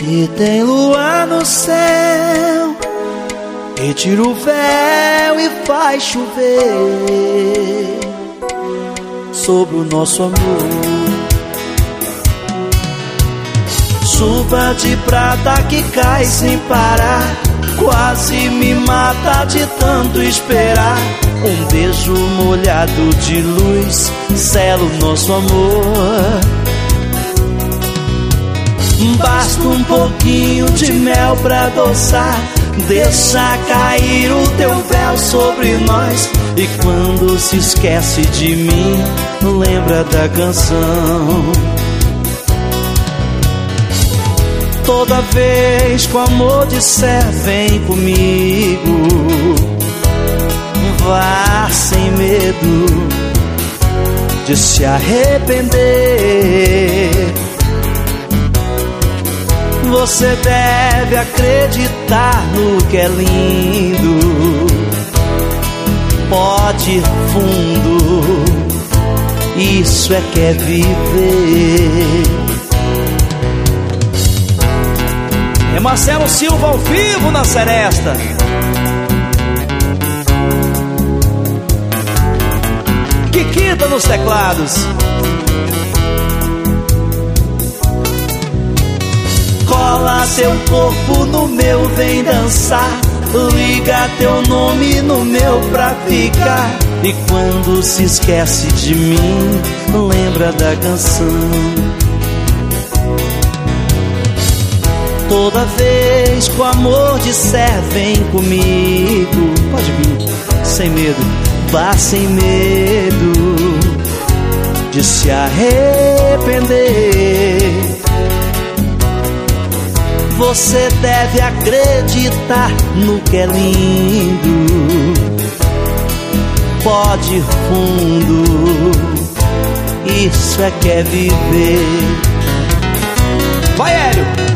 Se tem lua no céu, retira o véu e faz chover sobre o nosso amor. Chuva de prata que cai sem parar, quase me mata de tanto esperar. Um beijo molhado de luz sela o nosso amor. Basta um pouquinho de mel pra adoçar, deixa cair o teu véu sobre nós. E quando se esquece de mim, lembra da canção. Toda vez que o amor disser vem comigo, vá sem medo de se arrepender. Você deve acreditar no que é lindo. Pode ir fundo, isso é que é viver. É Marcelo Silva ao vivo na Seresta. Kikita nos teclados. Cola teu corpo no meu, vem dançar. Liga teu nome no meu pra ficar. E quando se esquece de mim, lembra da canção. Toda vez que o amor disser vem comigo, pode vir, sem medo, vá sem medo de se arrepender. Você deve acreditar no que é lindo. Pode ir fundo, isso é que é viver. Vai, Hélio!